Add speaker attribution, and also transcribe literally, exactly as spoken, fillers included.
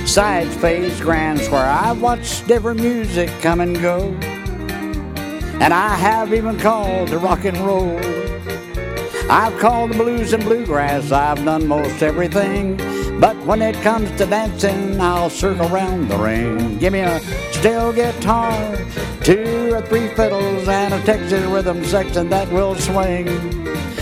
Speaker 1: Sides, fades, grand square. I've watched different music come and go, and I have even called to rock and roll. I've called the blues and bluegrass, I've done most everything, but when it comes to dancing, I'll circle around the ring. Give me a steel guitar, two or three fiddles, and a Texas rhythm section that will swing.